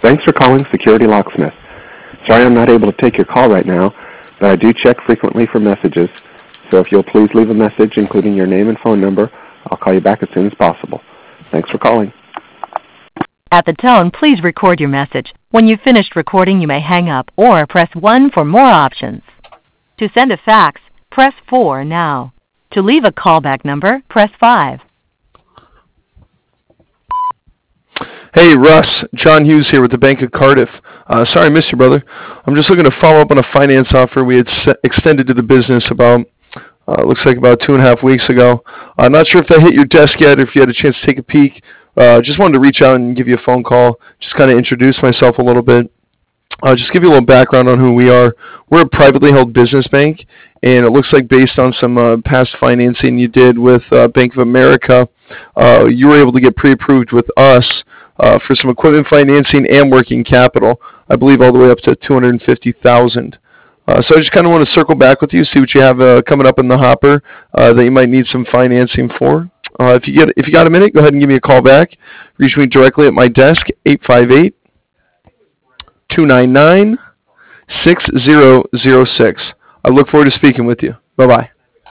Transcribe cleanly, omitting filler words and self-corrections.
Thanks for calling Security Locksmith. Sorry I'm not able to take your call right now, but I do check frequently for messages, so if you'll please leave a message including your name and phone number, I'll call you back as soon as possible. Thanks for calling. At the tone, please record your message. When you've finished recording, you may hang up or press 1 for more options. To send a fax, press 4 now. To leave a callback number, press 5. Hey, Russ. John Hughes here with the Bank of Cardiff. Sorry I missed you, brother. I'm just looking to follow up on a finance offer we had extended to the business looks like about 2.5 weeks ago. I'm not sure if that hit your desk yet or if you had a chance to take a peek. Just wanted to reach out and give you a phone call, just kind of introduce myself a little bit. Just give you a little background on who we are. We're a privately held business bank, and it looks like based on some past financing you did with Bank of America, you were able to get pre-approved with us for some equipment financing and working capital, I believe all the way up to $250,000. So I just kind of want to circle back with you, see what you have coming up in the hopper that you might need some financing for. If you got a minute, go ahead and give me a call back. Reach me directly at my desk, 858-299-6006. I look forward to speaking with you. Bye-bye.